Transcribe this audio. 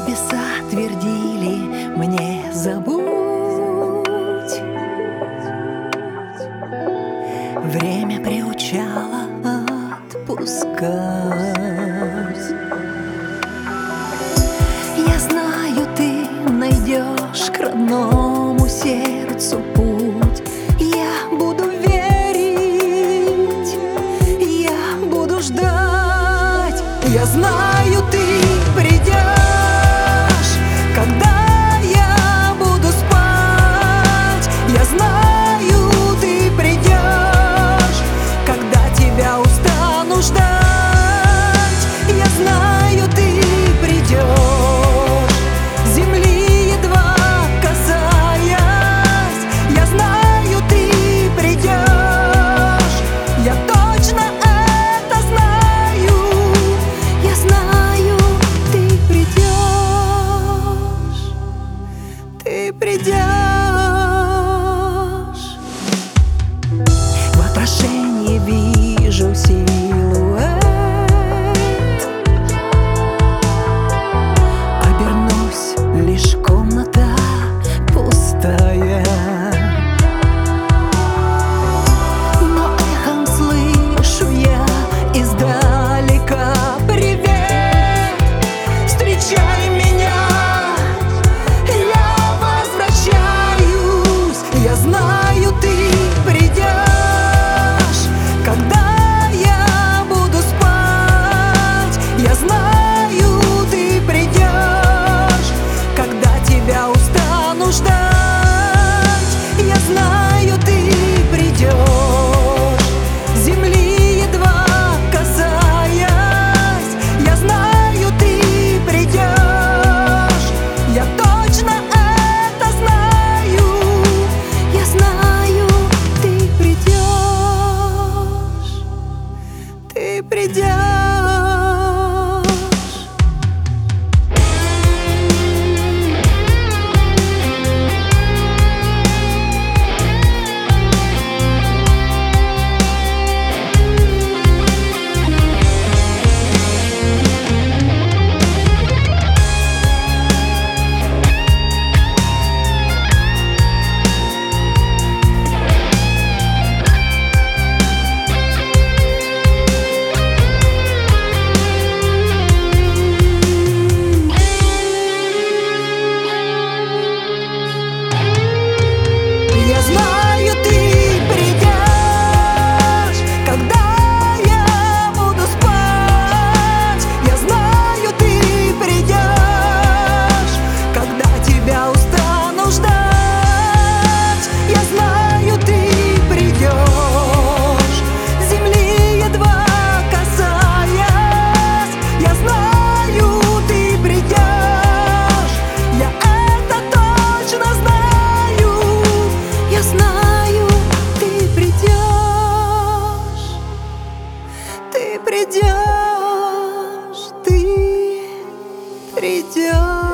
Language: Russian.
Небеса твердили мне: забудь. Время приучало отпускать. Я знаю, ты найдешь к родному сердцу путь. Я буду верить, я буду ждать. Я знаю, ты придешь, когда я буду спать. Я знаю, ты придешь, когда тебя устану ждать. Я знаю, ты придешь, земли едва касаясь. Я знаю, ты придешь, я точно это знаю. Я знаю, ты придешь, ты придешь. В отражении вижу силуэт. Обернусь, лишь комната пустая, но эхом слышу я издалека: привет, встречай меня, я возвращаюсь. Я знаю, ты придешь, когда я буду спать. Я знаю, ты придешь, когда тебя устану ждать. Я знаю, ты придешь, земли едва касаясь. Я знаю, ты придешь, я точно это знаю. Я знаю, ты придешь, ты придешь. Я знаю, ты придешь, когда я буду спать. Я знаю, ты придешь, когда тебя устану ждать. Я знаю, ты придешь, земли едва касаясь. Я знаю, ты придешь, я это точно знаю. Я знаю, ты придешь, ты придешь, ты придешь.